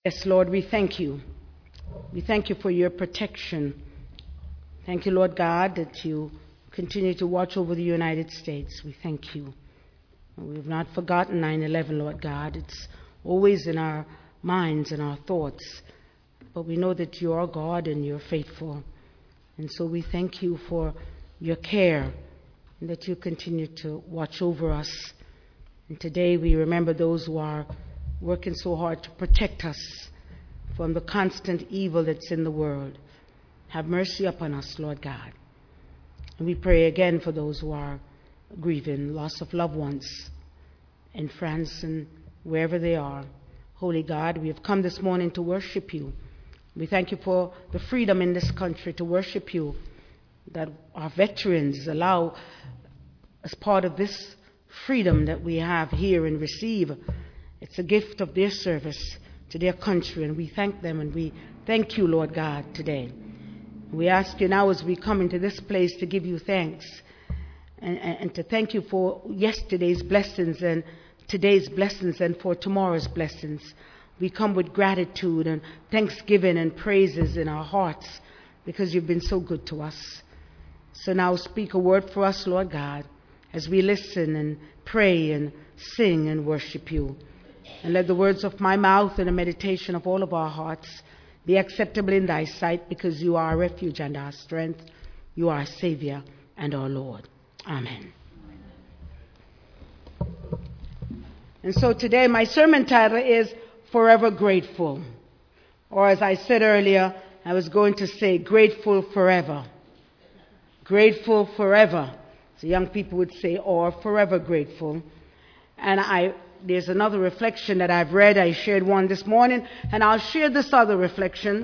Yes, Lord, we thank you. We thank you for your protection. Thank you, Lord God, that you continue to watch over the United States. We thank you. We have not forgotten 9/11, Lord God. It's always in our minds and our thoughts. But we know that you are God and you're faithful. And so we thank you for your care and that you continue to watch over us. And today we remember those who are working so hard to protect us from the constant evil that's in the world. Have mercy upon us, Lord God. And we pray again for those who are grieving, loss of loved ones in France and wherever they are. Holy God, we have come this morning to worship you. We thank you for the freedom in this country to worship you, that our veterans allow as part of this freedom that we have here and receive. It's a gift of their service to their country, and we thank them, and we thank you, Lord God, today. We ask you now as we come into this place to give you thanks and to thank you for yesterday's blessings and today's blessings and for tomorrow's blessings. We come with gratitude and thanksgiving and praises in our hearts because you've been so good to us. So now speak a word for us, Lord God, as we listen and pray and sing and worship you. And let the words of my mouth and the meditation of all of our hearts be acceptable in thy sight, because you are our refuge and our strength. You are our Savior and our Lord. Amen. And so today my sermon title is Forever Grateful. Or as I said earlier, I was going to say grateful forever. Grateful forever. So young people would say, or forever grateful. And there's another reflection that I've read. I shared one this morning, and I'll share this other reflection.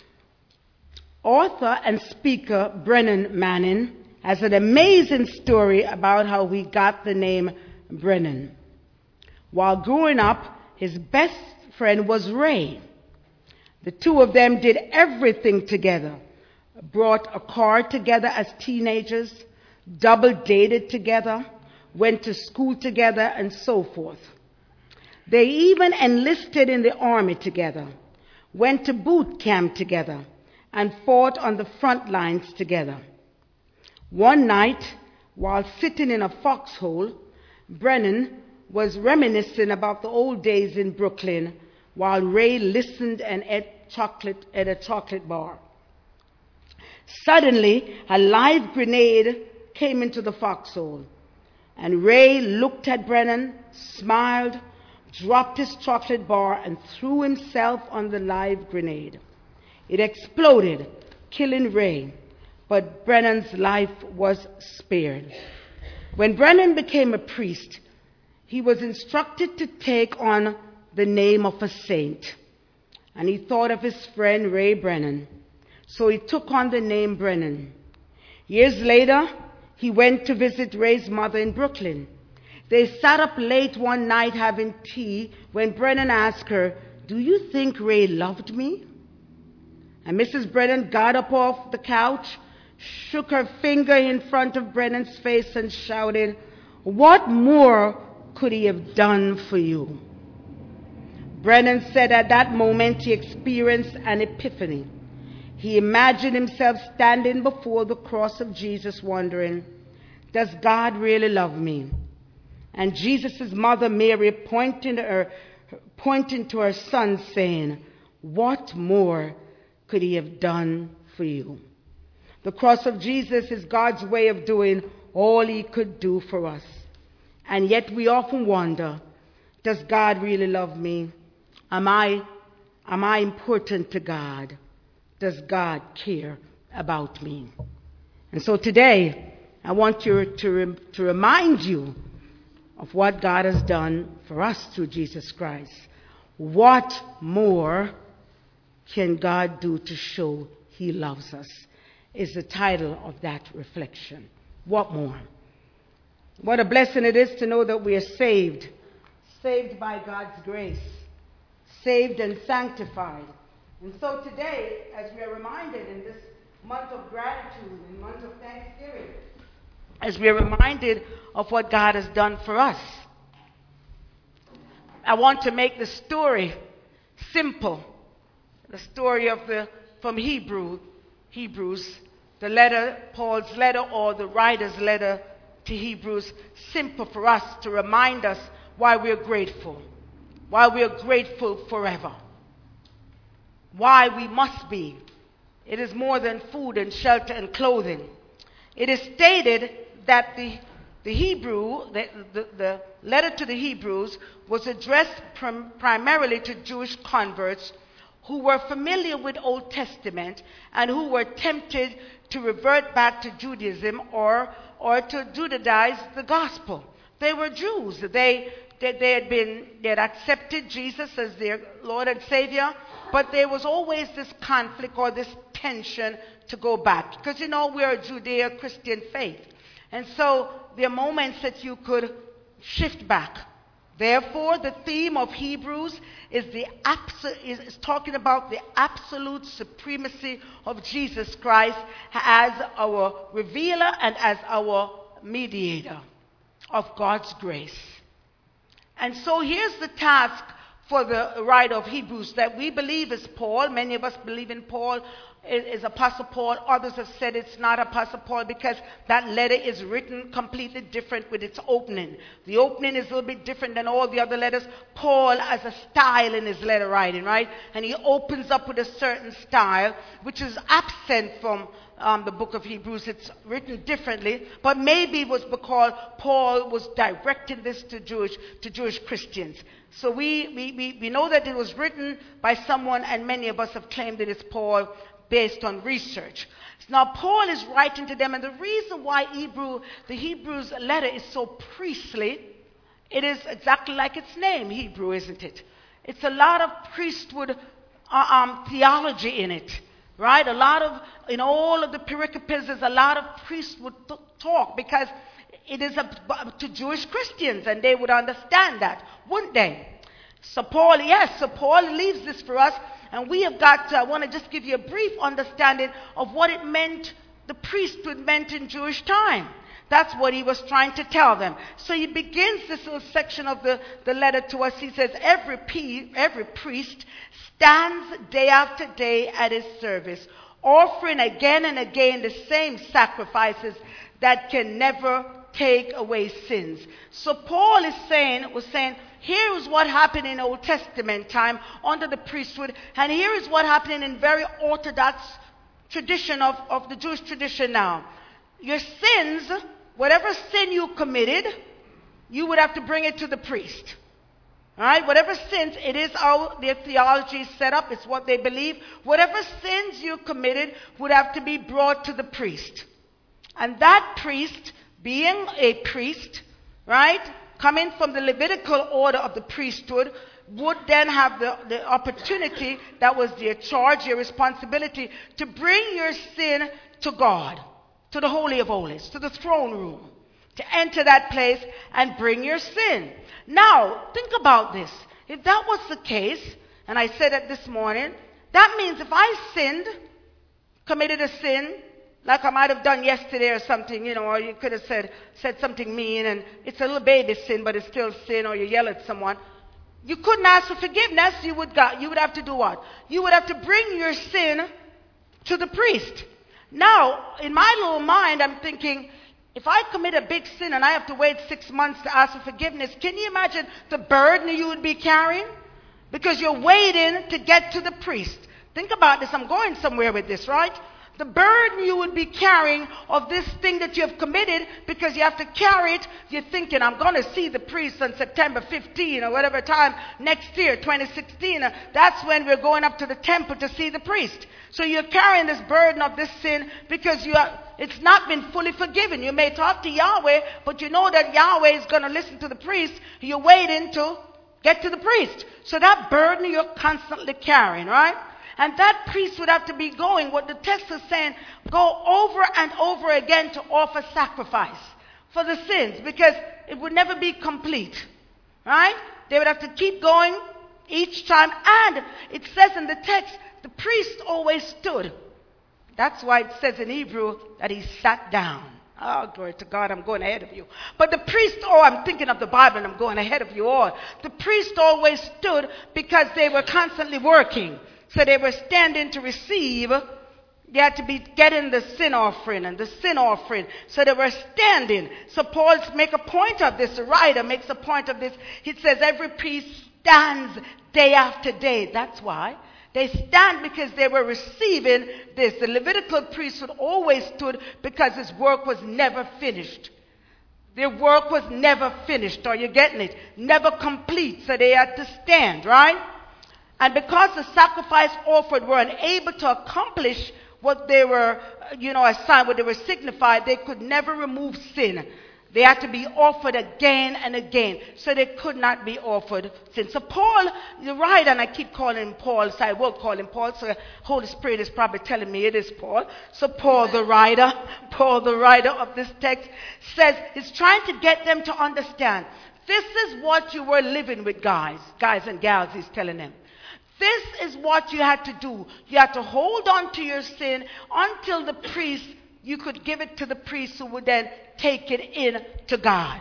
Author and speaker Brennan Manning has an amazing story about how he got the name Brennan. While growing up, his best friend was Ray. The two of them did everything together. Brought a car together as teenagers, double dated together, went to school together, and so forth. They even enlisted in the army together, went to boot camp together, and fought on the front lines together. One night, while sitting in a foxhole, Brennan was reminiscing about the old days in Brooklyn while Ray listened and ate at a chocolate bar. Suddenly, a live grenade came into the foxhole, and Ray looked at Brennan, smiled, dropped his chocolate bar, and threw himself on the live grenade. It exploded, killing Ray, but Brennan's life was spared. When Brennan became a priest, he was instructed to take on the name of a saint, and he thought of his friend Ray Brennan, so he took on the name Brennan. Years later, he went to visit Ray's mother in Brooklyn. They sat up late one night having tea when Brennan asked her, "Do you think Ray loved me?" And Mrs. Brennan got up off the couch, shook her finger in front of Brennan's face, and shouted, "What more could he have done for you?" Brennan said at that moment he experienced an epiphany. He imagined himself standing before the cross of Jesus wondering, "Does God really love me?" And Jesus' mother Mary pointing to her son saying, "What more could he have done for you?" The cross of Jesus is God's way of doing all he could do for us. And yet we often wonder, does God really love me? Am I important to God? Does God care about me? And so today, I want to remind you of what God has done for us through Jesus Christ. What more can God do to show he loves us? Is the title of that reflection. What more? What a blessing it is to know that we are saved by God's grace, saved and sanctified. And so today, as we are reminded in this month of gratitude and month of thanksgiving, as we are reminded of what God has done for us, I want to make the story simple. The story from Hebrews, the letter, Paul's letter, or the writer's letter to Hebrews, simple for us to remind us why we're grateful forever, why we must be. It is more than food and shelter and clothing. It is stated that the letter to the Hebrews was addressed primarily to Jewish converts who were familiar with Old Testament and who were tempted to revert back to Judaism or to Judaize the gospel. They were Jews. They had accepted Jesus as their Lord and Savior, but there was always this conflict or this tension to go back. Because, we're a Judeo-Christian faith. And so there are moments that you could shift back. Therefore, the theme of Hebrews is talking about the absolute supremacy of Jesus Christ as our revealer and as our mediator of God's grace. And so here's the task for the writer of Hebrews that we believe is Paul. Many of us believe in Paul, is Apostle Paul. Others have said it's not Apostle Paul because that letter is written completely different with its opening. The opening is a little bit different than all the other letters. Paul has a style in his letter writing, right? And he opens up with a certain style, which is absent from the book of Hebrews. It's written differently, but maybe it was because Paul was directing this to Jewish Christians. So we know that it was written by someone, and many of us have claimed that it's Paul based on research. Now, Paul is writing to them, and the reason why the Hebrews letter is so priestly, it is exactly like its name, Hebrew, isn't it? It's a lot of priesthood theology in it, right? A lot of, in all of the pericopes, there's a lot of priesthood talk, because it is to Jewish Christians, and they would understand that, wouldn't they? So Paul leaves this for us, and we have got, I want to just give you a brief understanding of what it meant, the priesthood meant in Jewish time. That's what he was trying to tell them. So he begins this little section of the letter to us. He says, every priest stands day after day at his service, offering again and again the same sacrifices that can never take away sins. So Paul was saying, here is what happened in Old Testament time under the priesthood, and here is what happened in very orthodox tradition of the Jewish tradition now. Your sins, whatever sin you committed, you would have to bring it to the priest. All right? Whatever sins, it is how their theology is set up. It's what they believe. Whatever sins you committed would have to be brought to the priest. And that priest, being a priest, right, coming from the Levitical order of the priesthood, would then have the opportunity, that was their charge, their responsibility, to bring your sin to God, to the Holy of Holies, to the throne room, to enter that place and bring your sin. Now, think about this. If that was the case, and I said it this morning, that means if I sinned, committed a sin, like I might have done yesterday or something, or you could have said something mean, and it's a little baby sin, but it's still sin, or you yell at someone. You couldn't ask for forgiveness. You would have to do what? You would have to bring your sin to the priest. Now, in my little mind, I'm thinking, if I commit a big sin and I have to wait 6 months to ask for forgiveness, can you imagine the burden you would be carrying? Because you're waiting to get to the priest. Think about this. I'm going somewhere with this, right? The burden you would be carrying of this thing that you have committed, because you have to carry it. You're thinking, I'm going to see the priest on September 15 or whatever time next year, 2016. That's when we're going up to the temple to see the priest. So you're carrying this burden of this sin because it's not been fully forgiven. You may talk to Yahweh, but you know that Yahweh is going to listen to the priest. You're waiting to get to the priest. So that burden you're constantly carrying, right? And that priest would have to be going, what the text is saying, go over and over again to offer sacrifice for the sins, because it would never be complete, right? They would have to keep going each time. And it says in the text, the priest always stood. That's why it says in Hebrew that he sat down. Oh, glory to God, I'm going ahead of you. But the priest, I'm thinking of the Bible and I'm going ahead of you all. The priest always stood because they were constantly working. So they were standing to receive. They had to be getting the sin offering and the sin offering. So they were standing. So Paul makes a point of this. The writer makes a point of this. He says every priest stands day after day. That's why. They stand because they were receiving this. The Levitical priesthood always stood because his work was never finished. Their work was never finished. Are you getting it? Never complete. So they had to stand, right? And because the sacrifice offered were unable to accomplish what they were, assigned, what they were signified, they could never remove sin. They had to be offered again and again. So they could not be offered sin. So Paul, the writer, and I keep calling him Paul, so I will call him Paul. So the Holy Spirit is probably telling me it is Paul. So Paul the writer of this text says, he's trying to get them to understand. This is what you were living with, guys and gals, he's telling them. This is what you had to do. You had to hold on to your sin until the priest, you could give it to the priest who would then take it in to God.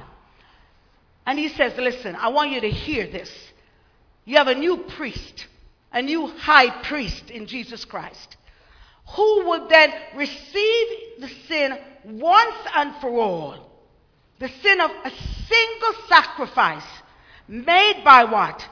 And he says, listen, I want you to hear this. You have a new priest, a new high priest in Jesus Christ, who will then receive the sin once and for all. The sin of a single sacrifice made by what?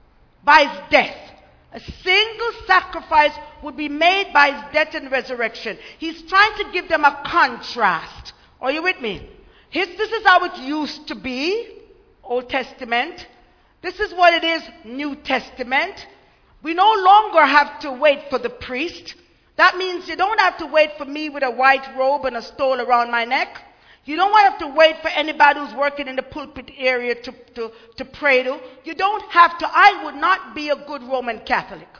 By his death. A single sacrifice would be made by his death and resurrection. He's trying to give them a contrast. Are you with me? This is how it used to be, Old Testament. This is what it is, New Testament. We no longer have to wait for the priest. That means you don't have to wait for me with a white robe and a stole around my neck. You don't have to wait for anybody who's working in the pulpit area to pray to. You don't have to. I would not be a good Roman Catholic.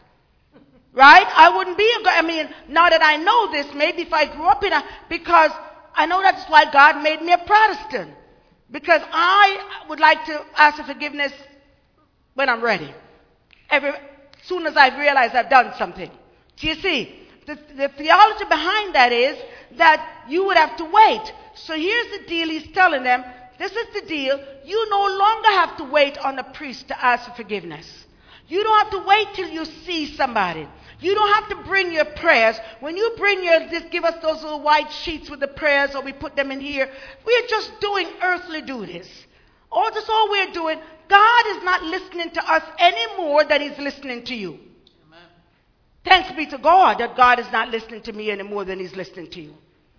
Right? I wouldn't be now that I know this, maybe if I grew up because I know that's why God made me a Protestant. Because I would like to ask for forgiveness when I'm ready. As soon as I realize I've done something. Do you see? The theology behind that is that you would have to wait. So here's the deal he's telling them. This is the deal. You no longer have to wait on the priest to ask for forgiveness. You don't have to wait till you see somebody. You don't have to bring your prayers. When you bring just give us those little white sheets with the prayers, or we put them in here. We're just doing earthly duties. That's all we're doing. God is not listening to us any more than he's listening to you. Amen. Thanks be to God that God is not listening to me any more than he's listening to you.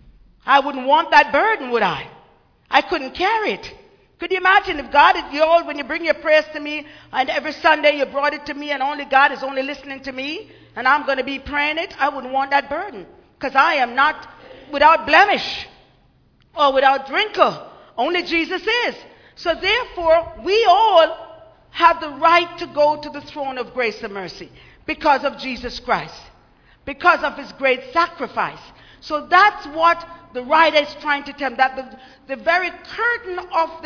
I wouldn't want that burden, would I? I couldn't carry it. Could you imagine if God, when you bring your prayers to me, and every Sunday you brought it to me, and only God is only listening to me, and I'm going to be praying it? I wouldn't want that burden, because I am not without blemish or without wrinkle. Only Jesus is. So therefore, we all have the right to go to the throne of grace and mercy because of Jesus Christ, because of his great sacrifice. So that's what the writer is trying to tell them, that the very curtain of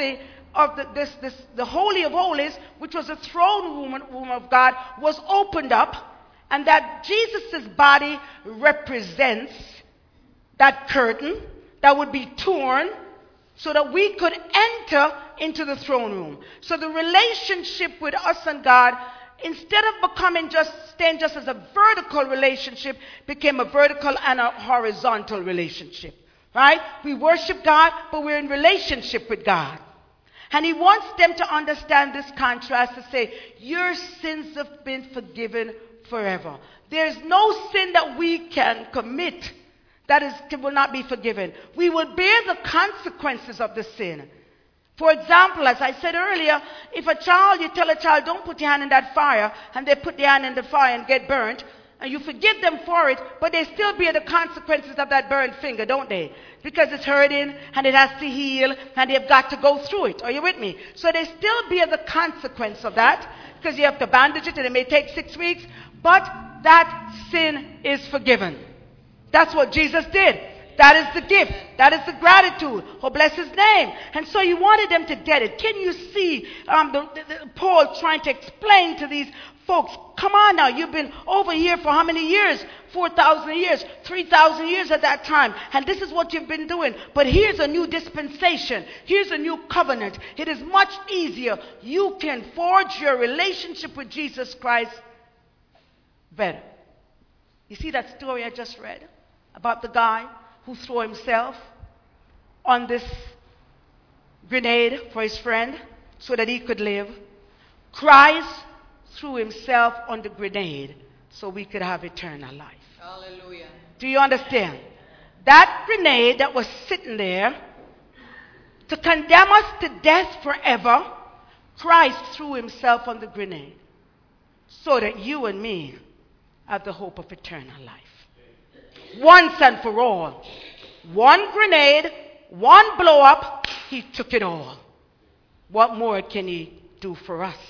the Holy of Holies, which was the throne room of God, was opened up, and that Jesus' body represents that curtain that would be torn so that we could enter into the throne room. So the relationship with us and God, instead of staying just as a vertical relationship, became a vertical and a horizontal relationship. Right? We worship God, but we're in relationship with God. And he wants them to understand this contrast, to say, your sins have been forgiven forever. There's no sin that we can commit that will not be forgiven. We will bear the consequences of the sin. For example, as I said earlier, if you tell a child, don't put your hand in that fire, and they put their hand in the fire and get burnt, and you forgive them for it, but they still bear the consequences of that burned finger, don't they? Because it's hurting, and it has to heal, and they've got to go through it. Are you with me? So they still bear the consequence of that, because you have to bandage it, and it may take 6 weeks, but that sin is forgiven. That's what Jesus did. That is the gift. That is the gratitude. Oh, bless his name. And so he wanted them to get it. Can you see Paul trying to explain to these folks, come on now, you've been over here for how many years? 4,000 years, 3,000 years at that time. And this is what you've been doing. But here's a new dispensation. Here's a new covenant. It is much easier. You can forge your relationship with Jesus Christ better. You see that story I just read about the guy who threw himself on this grenade for his friend so that he could live? Christ threw himself on the grenade so we could have eternal life. Hallelujah. Do you understand? That grenade that was sitting there to condemn us to death forever, Christ threw himself on the grenade so that you and me have the hope of eternal life. Once and for all. One grenade, one blow up, he took it all. What more can he do for us?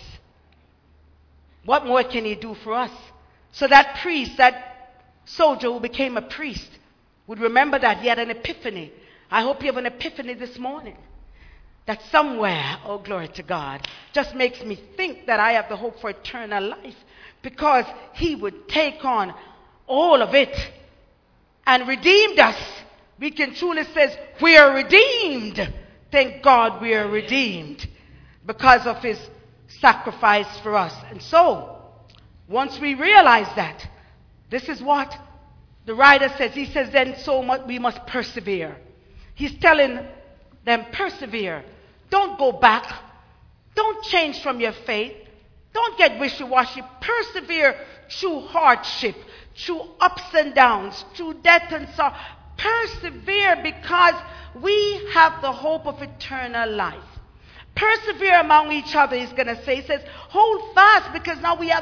What more can he do for us? So that priest, that soldier who became a priest, would remember that he had an epiphany. I hope you have an epiphany this morning. That somewhere, oh glory to God, just makes me think that I have the hope for eternal life. Because he would take on all of it and redeemed us. We can truly say, we are redeemed. Thank God we are redeemed because of his sacrifice for us. And so, once we realize that, this is what the writer says. He says, then so much we must persevere. He's telling them, persevere. Don't go back. Don't change from your faith. Don't get wishy-washy. Persevere through hardship, through ups and downs, through death and sorrow. Persevere because we have the hope of eternal life. Persevere among each other, he's going to say. He says, hold fast because now we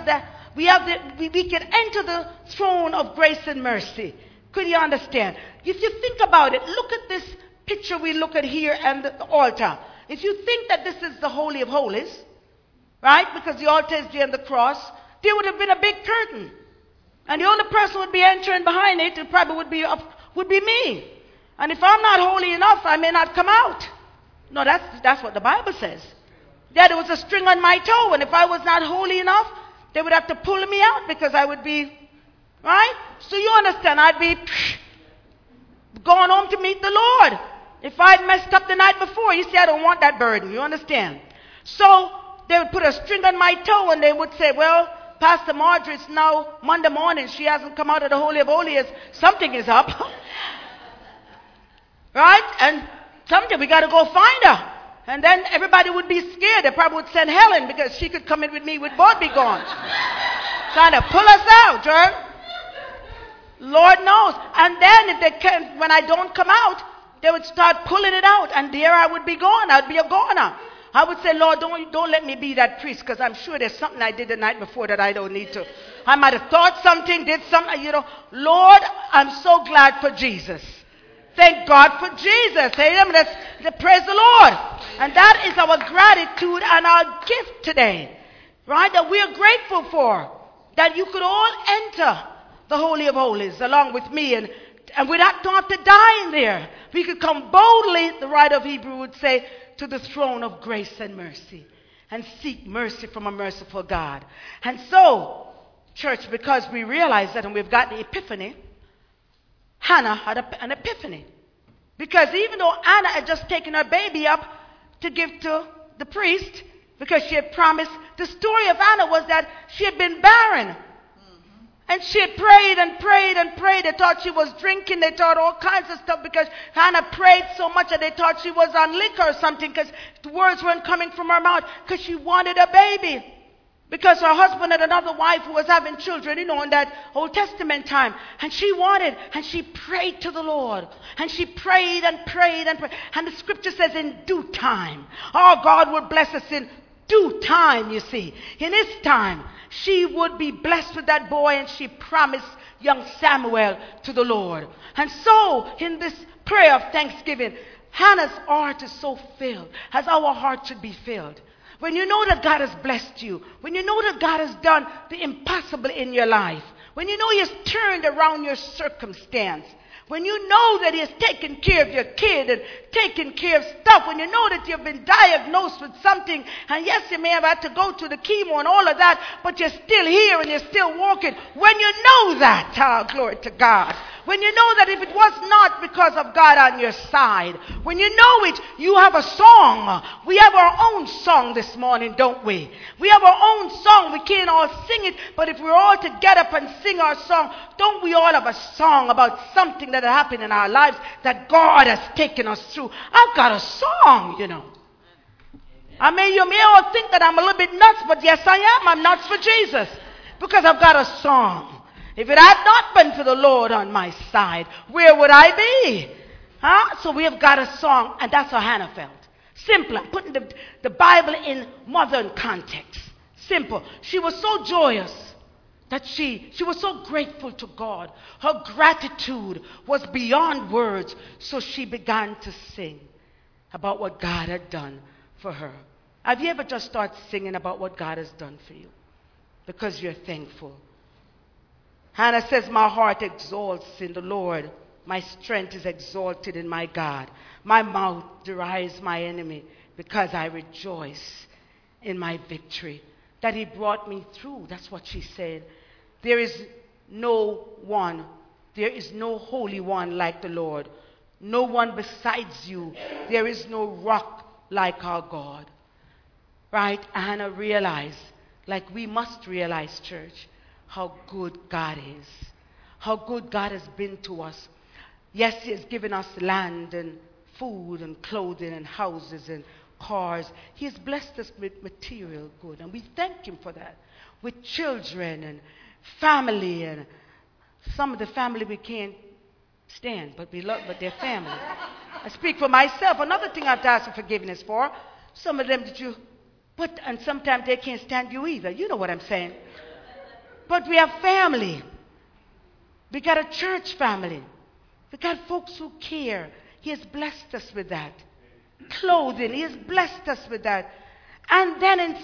can enter the throne of grace and mercy. Could you understand? If you think about it, look at this picture we look at here and the altar. If you think that this is the Holy of Holies, right? Because the altar is there and the cross, there would have been a big curtain. And the only person who would be entering behind it, it probably would be me. And if I'm not holy enough, I may not come out. No, that's what the Bible says. That there was a string on my toe, and if I was not holy enough, they would have to pull me out because I would be, right? So you understand, I'd be going home to meet the Lord. If I'd messed up the night before, you see, I don't want that burden. You understand? So they would put a string on my toe, and they would say, well, Pastor Marjorie, it's now Monday morning. She hasn't come out of the Holy of Holies. Something is up. Right? And someday we got to go find her. And then everybody would be scared. They probably would send Helen because she could come in with me with both be gone. Trying to pull us out, right? Lord knows. And then if they can, when I don't come out, they would start pulling it out. And there I would be gone. I'd be a goner. I would say, Lord, don't let me be that priest because I'm sure there's something I did the night before that I don't need to. I might have thought something, did something, Lord, I'm so glad for Jesus. Thank God for Jesus. Amen. Praise the Lord. And that is our gratitude and our gift today. Right? That we are grateful for. That you could all enter the Holy of Holies along with me and we don't have to die in there. We could come boldly, the writer of Hebrew would say, to the throne of grace and mercy and seek mercy from a merciful God. And so, church, because we realize that and we've got the epiphany, Hannah had an epiphany. Because even though Anna had just taken her baby up to give to the priest, because she had promised, the story of Anna was that she had been barren. And she had prayed and prayed and prayed. They thought she was drinking. They thought all kinds of stuff because Hannah prayed so much that they thought she was on liquor or something because the words weren't coming from her mouth because she wanted a baby. Because her husband had another wife who was having children, in that Old Testament time. And she wanted, and she prayed to the Lord. And she prayed and prayed and prayed. And the scripture says in due time. Oh, God would bless us in due time, you see. In his time, she would be blessed with that boy, and she promised young Samuel to the Lord. And so, in this prayer of thanksgiving, Hannah's heart is so filled, as our heart should be filled. When you know that God has blessed you, when you know that God has done the impossible in your life, when you know He has turned around your circumstance, When you know that he has taken care of your kid and taken care of stuff, when you know that you've been diagnosed with something, and yes, you may have had to go to the chemo and all of that, but you're still here and you're still walking. When you know that, glory to God. When you know that if it was not because of God on your side, when you know it, you have a song. We have our own song this morning, don't we? We have our own song. We can't all sing it, but if we're all to get up and sing our song, don't we all have a song about something that happened in our lives that God has taken us through? I've got a song, you know. I mean, you may all think that I'm a little bit nuts, but yes, I am. I'm nuts for Jesus because I've got a song. If it had not been for the Lord on my side, where would I be? So we have got a song, and that's how Hannah felt. Simple. I'm putting the Bible in modern context. Simple. She was so joyous that she was so grateful to God. Her gratitude was beyond words, so she began to sing about what God had done for her. Have you ever just started singing about what God has done for you? Because you're thankful. Hannah says, my heart exalts in the Lord. My strength is exalted in my God. My mouth derides my enemy because I rejoice in my victory. That he brought me through. That's what she said. There is no one. There is no holy one like the Lord. No one besides you. There is no rock like our God. Right? Hannah realized, like we must realize, church, how good God is. How good God has been to us. Yes, he has given us land and food and clothing and houses and cars. He has blessed us with material good, and we thank him for that. With children and family, and some of the family we can't stand, but we love, but they're family. I speak for myself. Another thing I have to ask for forgiveness for, some of them that you, and sometimes they can't stand you either. You know what I'm saying. But we have family. We got a church family. We got folks who care. He has blessed us with that. Clothing, he has blessed us with that. And then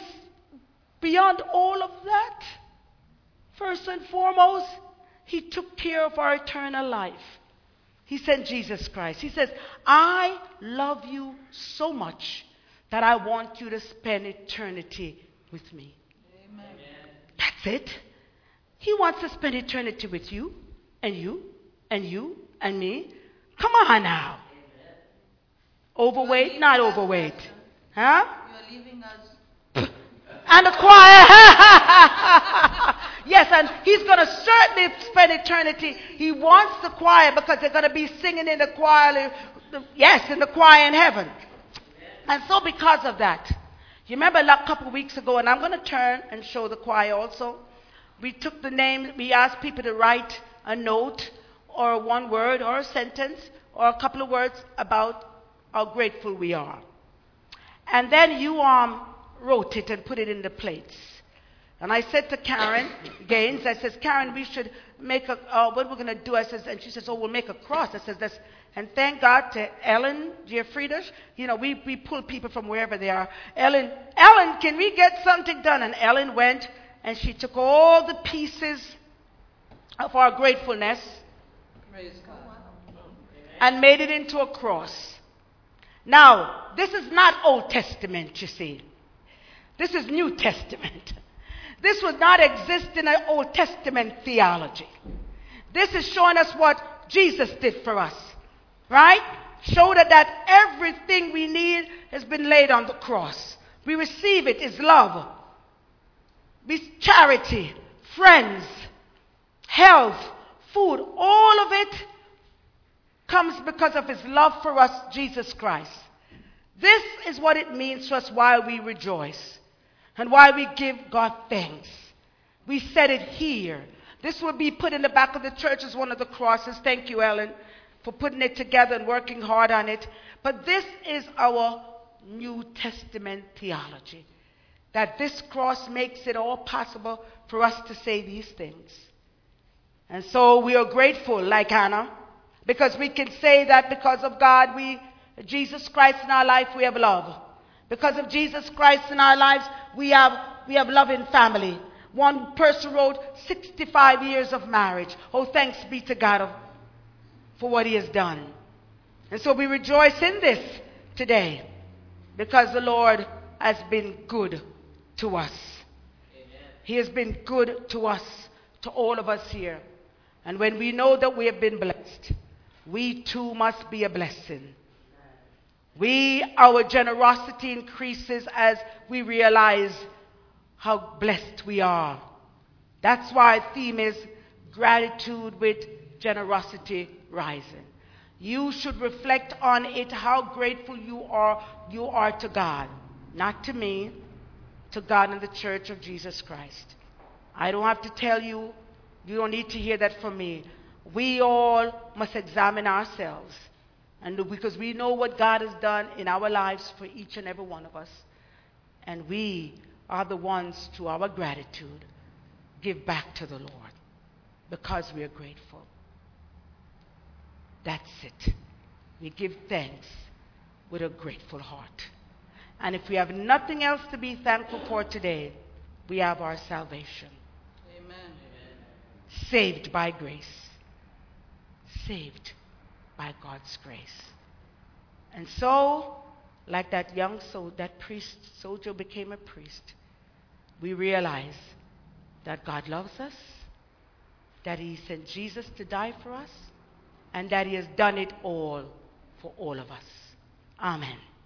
beyond all of that, first and foremost, he took care of our eternal life. He sent Jesus Christ. He says, I love you so much that I want you to spend eternity with me. Amen. That's it. He wants to spend eternity with you, and you, and you, and me. Come on now. Overweight, not overweight. Huh? You're leaving us. And the choir. Yes, and he's going to certainly spend eternity. He wants the choir because they're going to be singing in the choir. Yes, in the choir in heaven. And so because of that, you remember a couple of weeks ago, and I'm going to turn and show the choir also. We took the name, we asked people to write a note or one word or a sentence or a couple of words about how grateful we are. And then you wrote it and put it in the plates. And I said to Karen Gaines, I says, Karen, we should make what we're going to do. I says, and she says, oh, we'll make a cross. I says, and thank God to Ellen Giafrida. You know, we pull people from wherever they are. Ellen, can we get something done? And Ellen went and she took all the pieces of our gratefulness and made it into a cross. Now, this is not Old Testament, you see. This is New Testament. This would not exist in an Old Testament theology. This is showing us what Jesus did for us, right? Show that everything we need has been laid on the cross. We receive it as love, charity, friends, health, food. All of it comes because of his love for us, Jesus Christ. This is what it means to us why we rejoice and why we give God thanks. We said it here. This will be put in the back of the church as one of the crosses. Thank you, Ellen, for putting it together and working hard on it. But this is our New Testament theology, that this cross makes it all possible for us to say these things. And so we are grateful, like Hannah, because we can say that because of God, Jesus Christ in our life, we have love. Because of Jesus Christ in our lives, we have love in family. One person wrote 65 years of marriage. Oh, thanks be to God for what he has done. And so we rejoice in this today because the Lord has been good to us. Amen. He has been good to us, to all of us here. And when we know that we have been blessed, we too must be a blessing. Our generosity increases as we realize how blessed we are. That's why the theme is gratitude with generosity rising. You should reflect on it, how grateful you are to God. Not to me, to God and the Church of Jesus Christ. I don't have to tell you, you don't need to hear that from me. We all must examine ourselves. And because we know what God has done in our lives for each and every one of us. And we are the ones, to our gratitude, give back to the Lord because we are grateful. That's it. We give thanks with a grateful heart. And if we have nothing else to be thankful for today, we have our salvation. Amen. Saved by grace. Saved by God's grace. And so, like that that priest soldier became a priest, we realize that God loves us, that he sent Jesus to die for us, and that he has done it all for all of us. Amen.